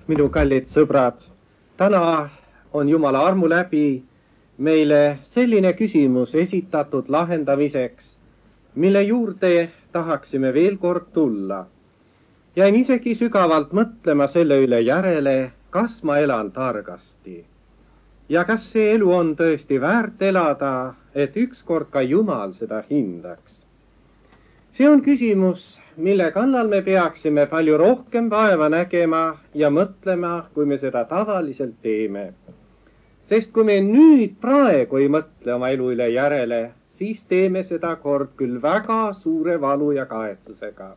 Minu kallid sõbrad, täna on Jumala armu läbi meile selline küsimus esitatud lahendamiseks, mille juurde tahaksime veel kord tulla. Jäin isegi sügavalt mõtlema selle üle järele, kas ma elan targasti. Ja kas see elu on tõesti väärt elada, et ükskord ka Jumal seda hindaks. See on küsimus, mille kannal me peaksime palju rohkem vaeva nägema ja mõtlema, kui me seda tavaliselt teeme. Sest kui me nüüd praegu ei mõtle oma elu üle järele, siis teeme seda kord küll väga suure valu ja kahetsusega.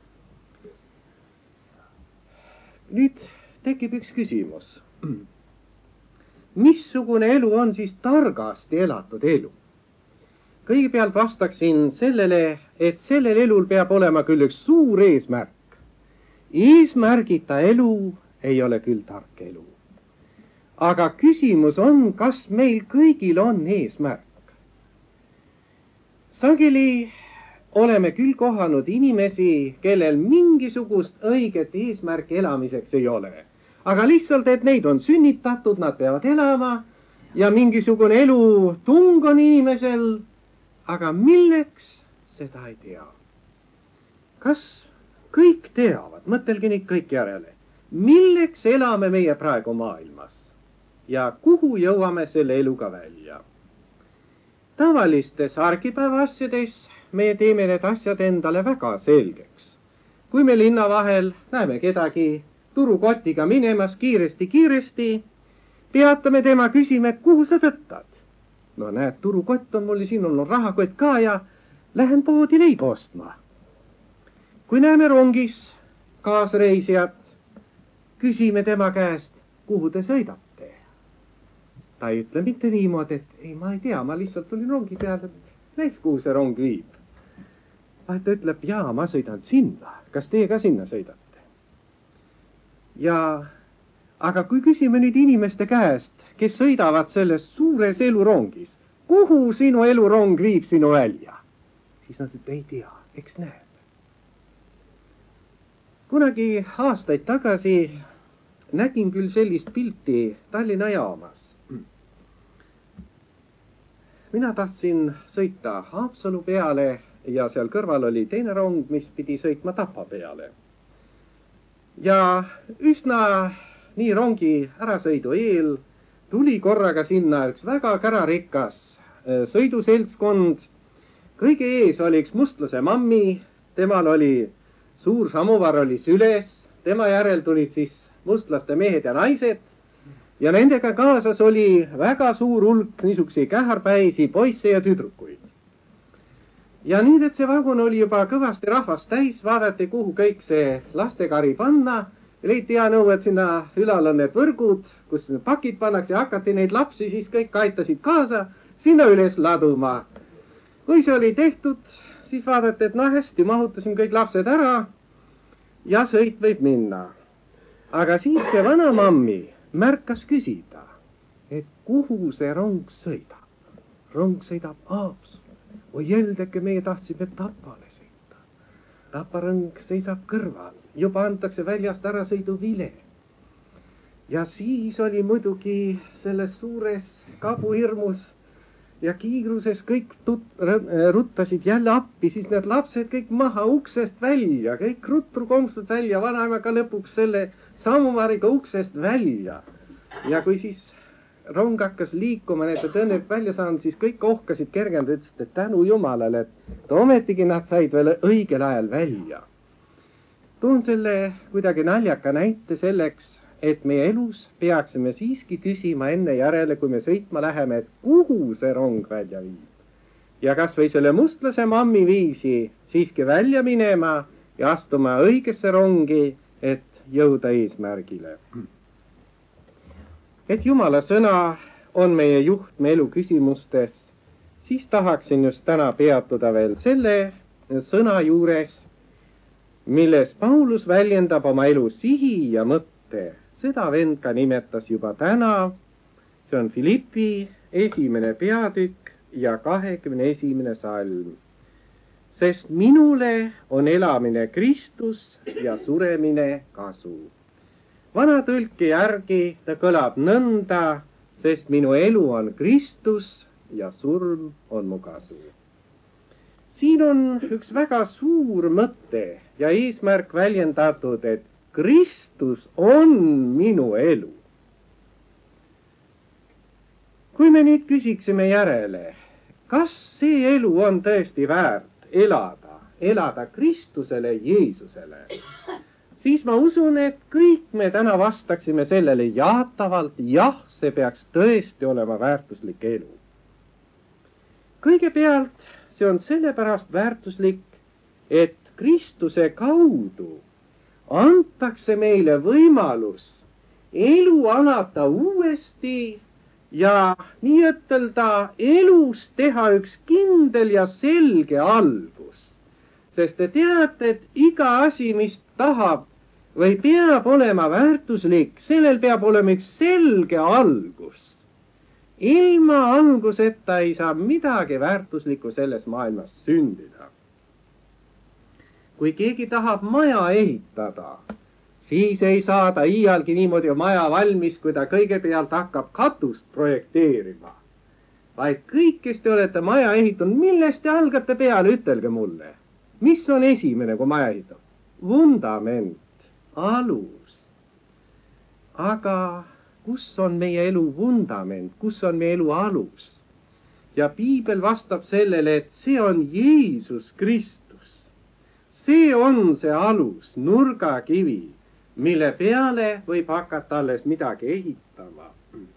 Nüüd tekib üks küsimus. Missugune elu on siis targasti elatud elu? Kõigepealt vastaksin sellele, et sellel elul peab olema küll üks suur eesmärk. Eesmärgita elu ei ole küll tark elu. Aga küsimus on, kas meil kõigil on eesmärk. Sageli oleme küll kohanud inimesi, kellel mingisugust õiget eesmärki elamiseks ei ole. Aga lihtsalt, et neid on sünnitatud, nad peavad elama ja mingisugune elutung on inimesel, aga milleks seda ei tea. Kas kõik teavad, mõtelge nüüd kõik järele, milleks elame meie praegu maailmas ja kuhu jõuame selle eluga välja? Tavalistes argipäeva asjades me teeme need asjad endale väga selgeks. Kui me linna vahel näeme kedagi turukotiga minemas kiiresti, peatame tema küsima, et kuhu sa võtad? No näed, turukott on mul ja siin on rahakott ka ja lähen poodi leiba ostma. Kui näeme rongis kaasreisijat, küsime tema käest, kuhu te sõidate? Ta ei ütle mitte niimoodi, et ei, ma ei tea, ma lihtsalt tulin rongi peale, näis, kuhu see rong viib. Ta ütleb, jaa, ma sõidan sinna. Kas teie ka sinna sõidate? Aga kui küsime nüüd inimeste käest, kes sõidavad selles suures elurongis, kuhu sinu elurong viib sinu välja? Siis nad ei tea, eks näeb. Kunagi aastaid tagasi nägin küll sellist pilti Tallinna jaamas. Mina tahtsin sõita Haapsalu peale ja seal kõrval oli teine rong, mis pidi sõitma Tapa peale. Ja üsna nii rongi ärasõidu eel tuli korraga sinna üks väga kärarikas sõiduseltskond. Kõige ees oli üks mustlase mammi, temal oli suur samovar oli süles, tema järel tulid siis mustlaste mehed ja naised ja nendega kaasas oli väga suur hulk niisuguseid käharpäisi poisse ja tüdrukuid. Ja nüüd, et see vagun oli juba kõvasti rahvast täis, vaadati, kuhu kõik see lastekari panna. Leiti hea nõu, et sinna ülal on need võrgud, kus pakid pannakse ja hakati neid lapsi, siis kõik aitasid kaasa sinna üles laduma. Kui see oli tehtud, siis vaadati, et hästi, mahutasime kõik lapsed ära ja sõit võib minna. Aga siis see vana mammi märkas küsida, et kuhu see rong sõidab. Rong sõidab Haapsalu. Oi jäldeke, meie tahtsime Tapale sõita. Tapa rong seisab kõrval. Juba antakse väljast ära sõidu vile. Ja siis oli muidugi selles suures kabuhirmus ja kiiruses kõik ruttasid jälle appi, siis need lapsed kõik maha uksest välja, kõik rutru komstud välja, vanaema ka lõpuks selle samumariga uksest välja. Ja kui siis rong hakkas liikuma, need õnnet välja saanud, siis kõik ohkasid kergend, ütlesid, et tänu Jumalale, et ometigi nad said veel õigel ajal välja. Toon selle kuidagi naljaka näite selleks, et meie elus peaksime siiski küsima enne järele, kui me sõitma läheme, et kuhu see rong välja viib. Ja kas või selle mustlase mammi viisi siiski välja minema ja astuma õigesse rongi, et jõuda eesmärgile. Et Jumala sõna on meie juht me elu küsimustes, siis tahaksin just täna peatuda veel selle sõna juures, milles Paulus väljendab oma elu sihi ja mõtte. Seda vend ka nimetas juba täna. See on Filippi 1. peatükk ja 21. salm. Sest minule on elamine Kristus ja suremine kasu. Vana tõlki järgi ta kõlab nõnda, sest minu elu on Kristus ja surm on mu kasu. Siin on üks väga suur mõte ja eesmärk väljendatud, et Kristus on minu elu. Kui me nüüd küsiksime järele, kas see elu on tõesti väärt elada Kristusele, Jeesusele, siis ma usun, et kõik me täna vastaksime sellele jaatavalt, jah, see peaks tõesti olema väärtuslik elu. Kõigepealt see on sellepärast väärtuslik, et Kristuse kaudu antakse meile võimalus elu alata uuesti ja nii ütelda elus teha üks kindel ja selge algus. Sest te teate, et iga asi, mis tahab või peab olema väärtuslik, sellel peab olema üks selge algus. Ilma alguseta ei saa midagi väärtuslikku selles maailmas sündida. Kui keegi tahab maja ehitada, siis ei saa ta iialgi niimoodi maja valmis, kui ta kõigepealt hakkab katust projekteerima. Vaid kõik, kes te olete maja ehitanud, millest te algate peale, ütelge mulle. Mis on esimene, kui maja ehitab? Vundament, alus. Aga kus on meie elu vundament, kus on meie elu alus? Ja piibel vastab sellele, et see on Jeesus Kristus. See on see alus, nurgakivi, mille peale võib hakata alles midagi ehitama.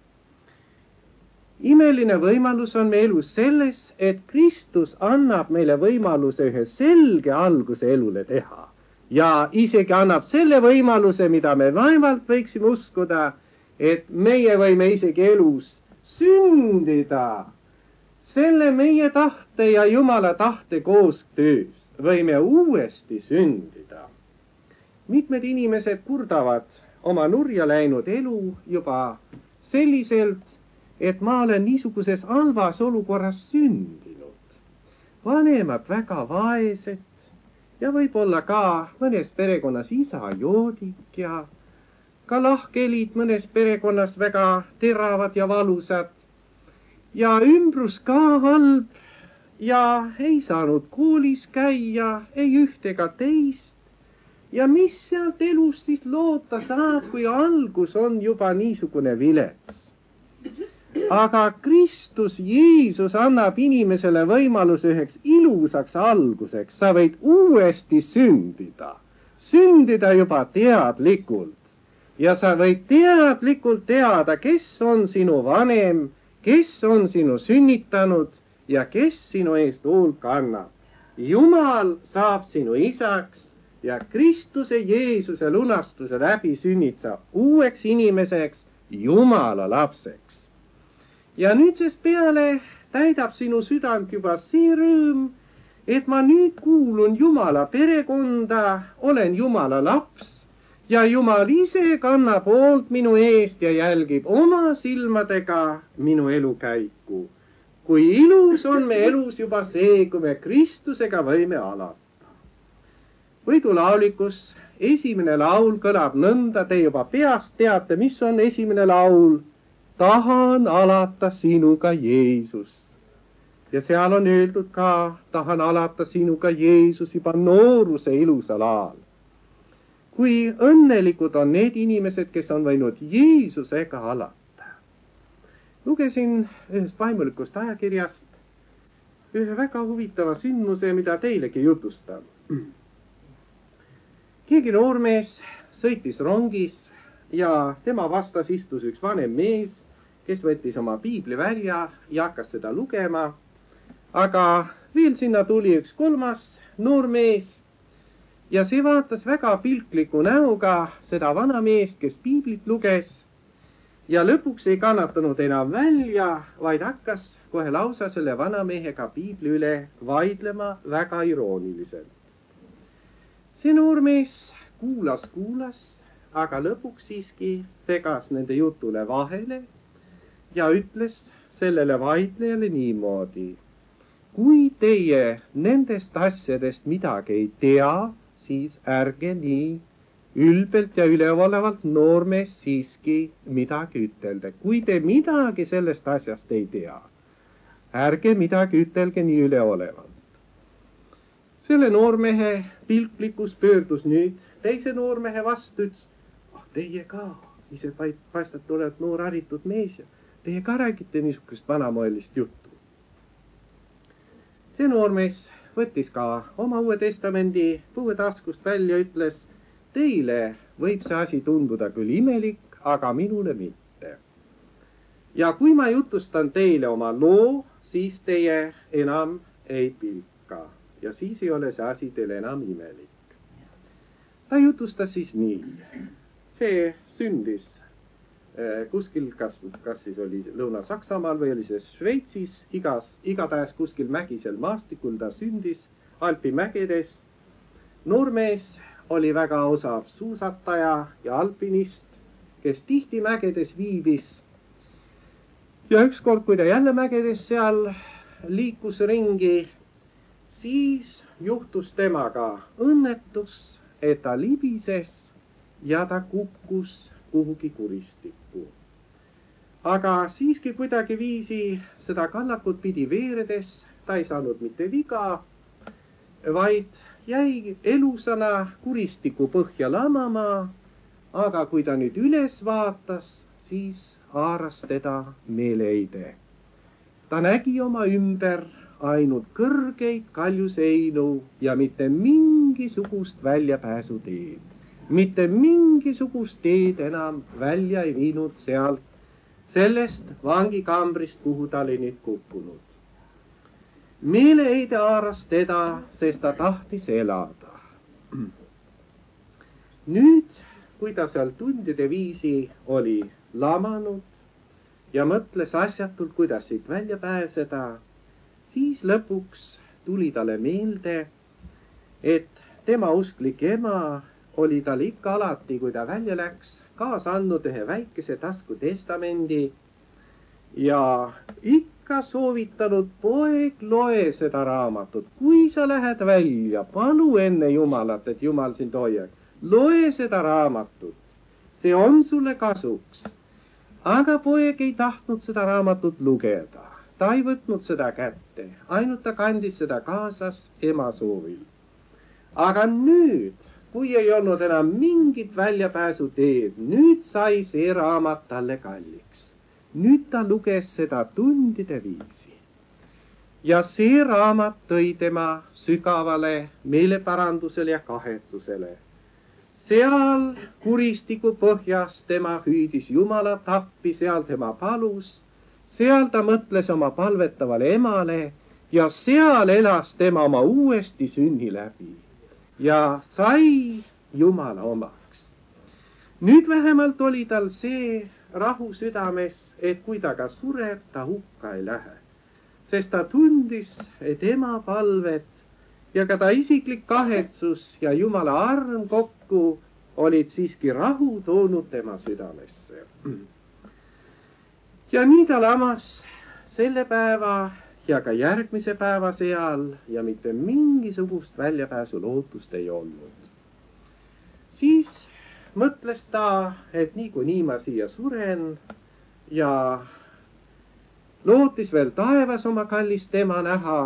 Imeline võimalus on meie elus selles, et Kristus annab meile võimaluse ühe selge alguse elule teha. Ja isegi annab selle võimaluse, mida me vaevalt võiksime uskuda, et meie võime isegi elus sündida. Selle meie tahte ja Jumala tahte koostöös võime uuesti sündida. Mitmed inimesed kurdavad oma nurja läinud elu juba selliselt, et ma olen niisuguses halvas olukorras sündinud. Vanemad väga vaesed ja võib-olla ka mõnes perekonnas isa joodik ja ka lahkelid mõnes perekonnas väga teravad ja valusad. Ja ümbrus ka halb ja ei saanud koolis käia, ei üht ega teist. Ja mis sealt elus siis loota saab, kui algus on juba niisugune vilets? Aga Kristus Jeesus annab inimesele võimaluse üheks ilusaks alguseks. Sa võid uuesti sündida. Sündida juba teadlikult. Ja sa võid teadlikult teada, kes on sinu vanem, kes on sinu sünnitanud ja kes sinu eest hoolt kannab. Jumal saab sinu isaks ja Kristuse Jeesuse lunastuse läbi sünnid sa uueks inimeseks, Jumala lapseks. Ja nüüdsest peale täidab sinu südant juba see rõõm, et ma nüüd kuulun Jumala perekonda, olen Jumala laps ja Jumal ise kannab hoolt minu eest ja jälgib oma silmadega minu elukäiku. Kui ilus on me elus juba see, kui me Kristusega võime alata. Võidulaulikus esimene laul kõlab nõnda, te juba peast teate, mis on esimene laul. Tahan alata sinuga, Jeesus. Ja seal on öeldud ka, tahan alata sinuga, Jeesus, juba nooruse ilusal ajal. Kui õnnelikud on need inimesed, kes on võinud Jeesusega alata. Lugesin ühest vaimulikust ajakirjast ühe väga huvitava sündmuse, mida teilegi jutustan. Keegi noormees sõitis rongis ja tema vastas istus üks vanem mees, kes võttis oma piibli välja ja hakkas seda lugema. Aga veel sinna tuli üks kolmas noormees ja see vaatas väga pilkliku näoga seda vana meest, kes piiblit luges ja lõpuks ei kannatanud enam välja, vaid hakkas kohe lausa selle vana mehega piibli üle vaidlema väga irooniliselt. See noormees kuulas, aga lõpuks siiski segas nende jutule vahele ja ütles sellele vaidlejale niimoodi. Kui teie nendest asjadest midagi ei tea, siis ärge nii ülbelt ja üleolevalt noormees siiski midagi ütelda. Kui te midagi sellest asjast ei tea, ärge midagi ütelge nii üleolevalt. Selle noormehe pilklikkus pöördus nüüd teise noormehe vastu, ütles, teie ka, ise paistate olevat noor haritud mees ja teie ka räägite niisugust vanamoelist juttu. See noormees võttis ka oma Uue Testamendi põuetaskust välja, ütles, teile võib see asi tunduda küll imelik, aga minule mitte. Ja kui ma jutustan teile oma loo, siis teie enam ei pilka ja siis ei ole see asi teile enam imelik. Ta jutustas siis nii. See sündis kuskil, kas siis oli Lõuna-Saksamaal või oli see Šveitsis, igatahes kuskil mägisel maastikul ta sündis Alpi mägedes. Noormees oli väga osav suusataja ja alpinist, kes tihti mägedes viibis. Ja ükskord, kui ta jälle mägedes seal liikus ringi, siis juhtus temaga õnnetus, et ta libises ja ta kukkus kuhugi kuristikku. Aga siiski kuidagi viisi seda kallakut pidi veeredes, ta ei saanud mitte viga, vaid jäi elusana kuristiku põhja lamama, aga kui ta nüüd üles vaatas, siis haaras teda meeleheide. Ta nägi oma ümber ainult kõrgeid kaljuseinu ja mitte mingisugust väljapääsuteed. Mitte mingisugust teed enam välja ei viinud sealt, sellest vangikambrist, kuhu ta oli nüüd kukkunud. Meeleheide haaras teda, sest ta tahtis elada. Nüüd, kui ta seal tundide viisi oli lamanud ja mõtles asjatult, kuidas siit välja pääseda, siis lõpuks tuli talle meelde, et tema usklik ema oli tal ikka alati, kui ta välja läks, kaasa andnud ühe väikese taskutestamendi ja ikka soovitanud, poeg, loe seda raamatut. Kui sa lähed välja, palu enne Jumalat, et Jumal sind hoiaks. Loe seda raamatut, see on sulle kasuks. Aga poeg ei tahtnud seda raamatut lugeda. Ta ei võtnud seda kätte, ainult ta kandis seda kaasas ema soovil. Aga nüüd, kui ei olnud enam mingit väljapääsuteed, nüüd sai see raamat talle kalliks. Nüüd ta luges seda tundide viisi. Ja see raamat tõi tema sügavale meeleparandusele ja kahetsusele. Seal kuristiku põhjas tema hüüdis Jumalat appi, seal tema palus, seal ta mõtles oma palvetavale emale ja seal elas tema oma uuesti sünni läbi. Ja sai Jumala omaks. Nüüd vähemalt oli tal see rahu südames, et kui ta ka sureb, ta hukka ei lähe. Sest ta tundis, et ema palvet ja ka ta isiklik kahetsus ja Jumala arm kokku olid siiski rahu toonud tema südamesse. Ja nii ta lamas selle päeva ja ka järgmise päeva seal ja mitte mingisugust väljapääsu lootust ei olnud. Siis mõtles ta, et niikuinii ma siia suren ja lootis veel taevas oma kallist ema näha.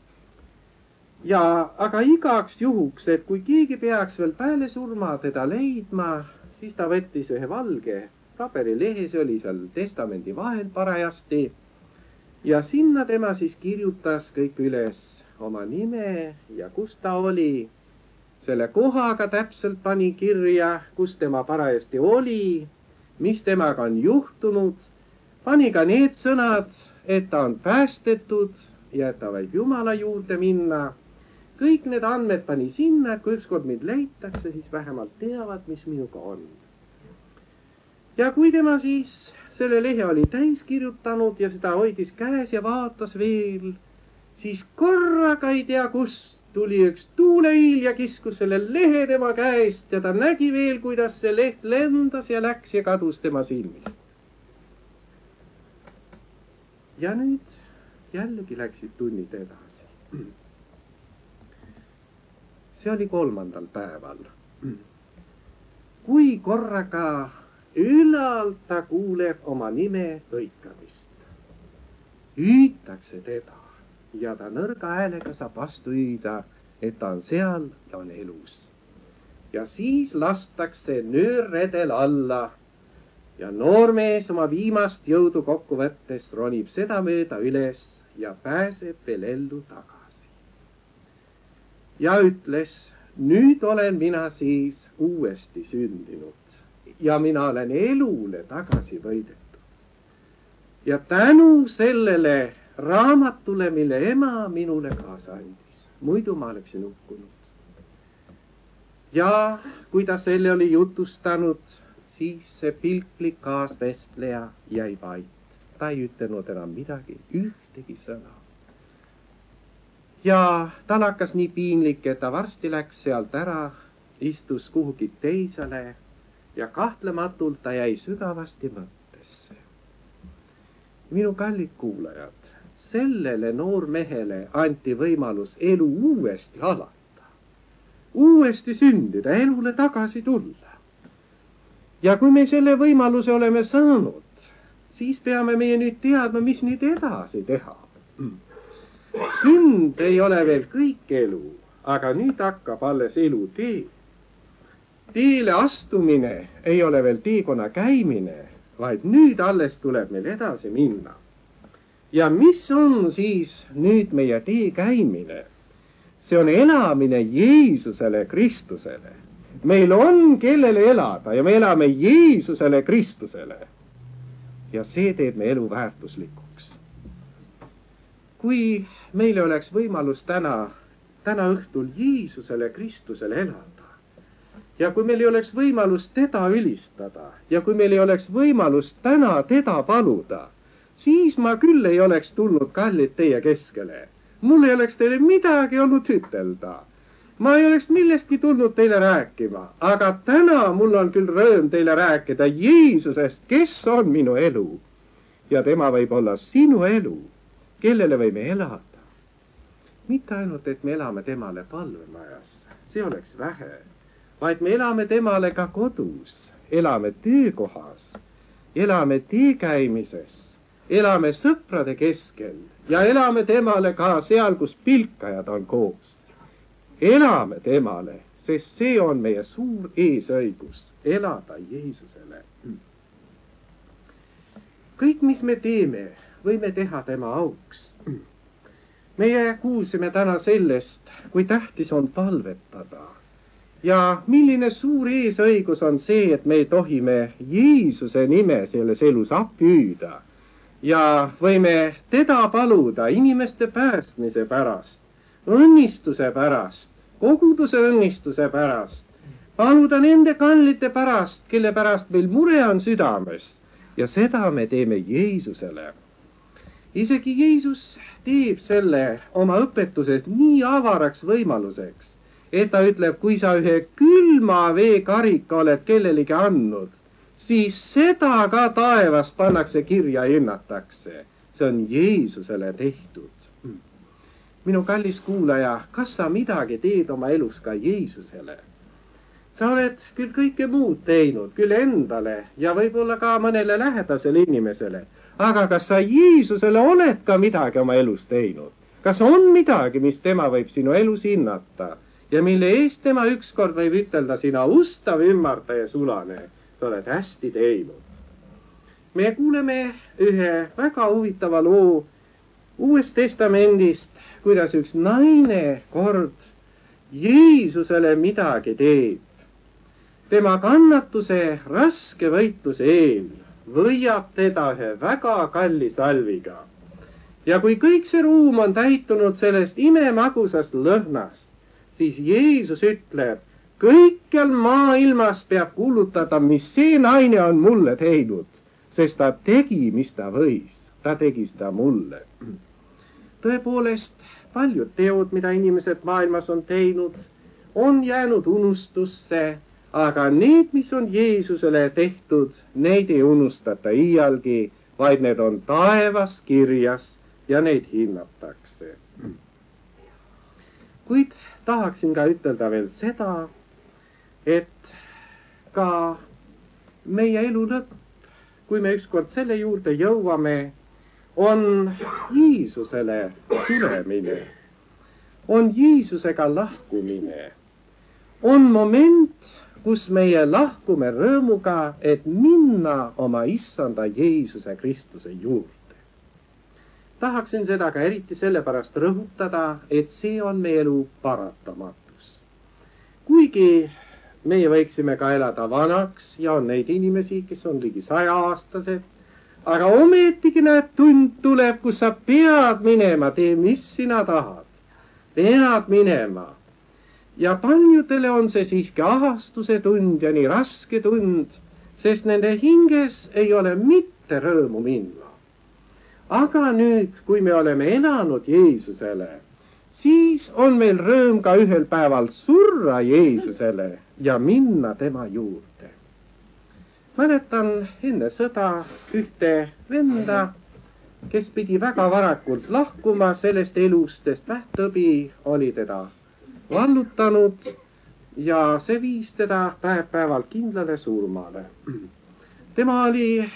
Aga igaks juhuks, et kui keegi peaks veel peale surma teda leidma, siis ta võttis ühe valge paberilehe, see oli seal testamendi vahel parajasti. Ja sinna tema siis kirjutas kõik üles oma nime ja kus ta oli. Selle kohaga täpselt pani kirja, kus tema parajasti oli, mis temaga on juhtunud. Pani ka need sõnad, et ta on päästetud ja et ta võib Jumala juurde minna. Kõik need andmed pani sinna, et kui ükskord mind leitakse, siis vähemalt teavad, mis minuga on. Ja kui tema siis selle lehe oli täis kirjutanud ja seda hoidis käes ja vaatas veel, siis korraga ei tea kust tuli üks tuuleiil ja kiskus selle lehe tema käest ja ta nägi veel, kuidas see leht lendas ja läks ja kadus tema silmist. Ja nüüd jällegi läksid tunnid edasi. See oli 3. päeval. kui korraga ülalt ta kuuleb oma nime hõikamist. Hüütakse teda ja ta nõrga häälega saab vastu hüüda, et ta on seal ja on elus. Ja siis lastakse nöörredel alla ja noormees oma viimast jõudu kokku võttes ronib seda mööda üles ja pääseb veel ellu tagasi. Ja ütles, nüüd olen mina siis uuesti sündinud ja mina olen elule tagasi võidetud. Ja tänu sellele raamatule, mille ema minule kaasa andis, muidu ma oleksin hukkunud. Ja kui ta selle oli jutustanud, siis see pilklik kaasvestleja jäi vait. Ta ei ütelnud enam midagi, ühtegi sõna. Ja tal hakkas nii piinlik, et ta varsti läks sealt ära, istus kuhugi teisele ja kahtlematult ta jäi sügavasti mõttesse. Minu kallid kuulajad, sellele noormehele anti võimalus elu uuesti alata, uuesti sündida, elule tagasi tulla. Ja kui me selle võimaluse oleme saanud, siis peame meie nüüd teadma, mis nüüd edasi teha. Sünd ei ole veel kõik elu, aga nüüd hakkab alles elutee. Teele astumine ei ole veel teekonna käimine, vaid nüüd alles tuleb meil edasi minna. Ja mis on siis nüüd meie tee käimine? See on elamine Jeesusele Kristusele. Meil on kellele elada ja me elame Jeesusele Kristusele. Ja see teeb me elu väärtuslikuks. Kui meile oleks võimalus täna õhtul Jeesusele Kristusele elada ja kui meil ei oleks võimalus teda ülistada ja kui meil ei oleks võimalus täna teda paluda, siis ma küll ei oleks tulnud, kallid, teie keskele. Mul ei oleks teile midagi olnud ütelda. Ma ei oleks millestki tulnud teile rääkima, aga täna mul on küll rõõm teile rääkida Jeesusest, kes on minu elu. Ja tema võib olla sinu elu, kellele võime elada. Mitte ainult, et me elame temale palvemajas, see oleks vähe, vaid me elame temale ka kodus, elame töökohas, elame teekäimises, elame sõprade keskel ja elame temale ka seal, kus pilkajad on koos. Elame temale, sest see on meie suur eesõigus, elada Jeesusele. Kõik, mis me teeme, võime teha tema auks. Meie kuulsime täna sellest, kui tähtis on palvetada. Ja milline suur eesõigus on see, et me tohime Jeesuse nime selles elus appi hüüda. Ja võime teda paluda inimeste päästmise pärast, õnnistuse pärast, koguduse õnnistuse pärast, paluda nende kallite pärast, kelle pärast meil mure on südames. Ja seda me teeme Jeesusele. Isegi Jeesus teeb selle oma õpetuses nii avaraks võimaluseks, et ta ütleb, kui sa ühe külma veekarika oled kellelegi andnud, siis seda ka taevas pannakse kirja ja hinnatakse. See on Jeesusele tehtud. Minu kallis kuulaja, kas sa midagi teed oma elus ka Jeesusele? Sa oled küll kõike muud teinud, küll endale ja võib-olla ka mõnele lähedasele inimesele, aga kas sa Jeesusele oled ka midagi oma elus teinud? Kas on midagi, mis tema võib sinu elus hinnata ja mille eest tema ükskord võib ütelda sina ustav, ümmardaja sulane, sa oled hästi teinud? Me kuuleme ühe väga huvitava loo Uuest Testamendist, kuidas üks naine kord Jeesusele midagi teeb. Tema kannatuse raske võitluse eel võiab teda ühe väga kalli salviga. Ja kui kõik see ruum on täitunud sellest imemagusast lõhnast, siis Jeesus ütleb, kõikjal maailmas peab kuulutada, mis see naine on mulle teinud, sest ta tegi, mis ta võis. Ta tegi seda mulle. Tõepoolest, paljud teod, mida inimesed maailmas on teinud, on jäänud unustusse, aga need, mis on Jeesusele tehtud, neid ei unustata iialgi, vaid need on taevas kirjas ja neid hinnatakse. Kuid tahaksin ka ütelda veel seda, et ka meie elu lõpp, kui me ükskord selle juurde jõuame, on Jeesusele tulemine, on Jeesusega lahkumine, on moment, kus meie lahkume rõõmuga, et minna oma issanda Jeesuse Kristuse juurde. Tahaksin seda ka eriti sellepärast rõhutada, et see on meie elu paratamatus. Kuigi meie võiksime ka elada vanaks ja on neid inimesi, kes on ligi 100-aastased, aga ometigi näed, tund tuleb, kus sa pead minema, tee mis sina tahad. Pead minema. Ja paljudele on see siiski ahastuse tund ja nii raske tund, sest nende hinges ei ole mitte rõõmu minna. Aga nüüd, kui me oleme elanud Jeesusele, siis on meil rõõm ka ühel päeval surra Jeesusele ja minna tema juurde. Mäletan enne sõda ühte venda, kes pidi väga varakult lahkuma sellest elust, sest vähktõbi oli teda vallutanud ja see viis teda päev-päevalt kindlale surmale. Tema oli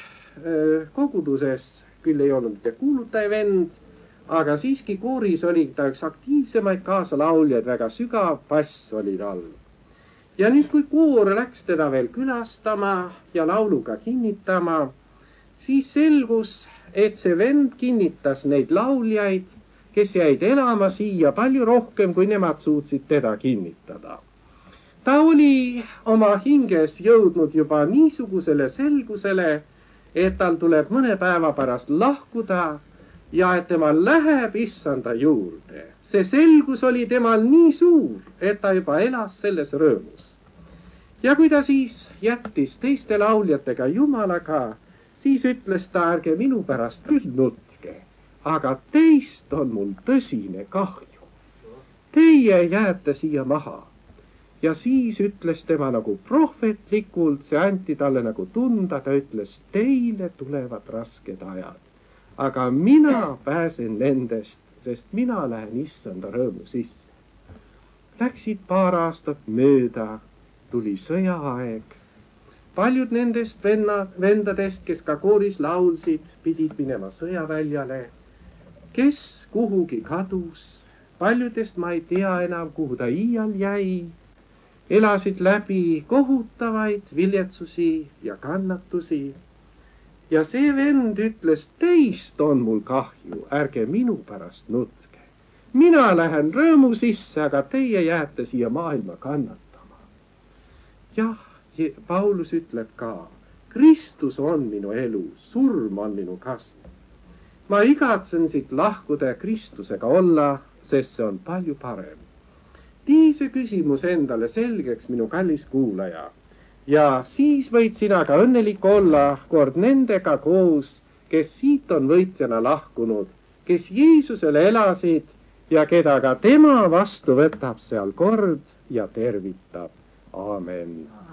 koguduses, küll ei olnud mitte kuulutaja vend, aga siiski kooris oli ta üks aktiivsemaid kaasalauljaid, väga sügav bass oli tal. Ja nüüd, kui koor läks teda veel külastama ja lauluga kinnitama, siis selgus, et see vend kinnitas neid lauljaid, kes jäid elama siia palju rohkem, kui nemad suutsid teda kinnitada. Ta oli oma hinges jõudnud juba niisugusele selgusele, et tal tuleb mõne päeva pärast lahkuda ja et tema läheb issanda juurde. See selgus oli temal nii suur, et ta juba elas selles rõõmus. Ja kui ta siis jättis teiste lauljatega Jumalaga, siis ütles ta, ärge minu pärast küll nutke, aga teist on mul tõsine kahju. Teie jääte siia maha. Ja siis ütles tema nagu prohvetlikult, see anti talle nagu tunda, ta ütles, teile tulevad rasked ajad. Aga mina pääsen nendest, sest mina lähen issanda rõõmu sisse. Läksid paar aastat mööda, tuli sõjaaeg. Paljud nendest vendadest, kes ka kooris laulsid, pidid minema sõjaväljale. Kes kuhugi kadus, paljudest ma ei tea enam, kuhu ta iial jäi. Elasid läbi kohutavaid viletsusi ja kannatusi. Ja see vend ütles, teist on mul kahju, ärge minu pärast nutke. Mina lähen rõõmu sisse, aga teie jääte siia maailma kannatama. Jah, Paulus ütleb ka, Kristus on minu elu, surm on minu kasv. Ma igatsen siit lahkuda ja Kristusega olla, sest see on palju parem. Tee see küsimus endale selgeks, minu kallis kuulaja. Ja siis võid sina ka õnnelik olla kord nendega koos, kes siit on võitjana lahkunud, kes Jeesusele elasid ja keda ka tema vastu võtab seal kord ja tervitab. Aamen.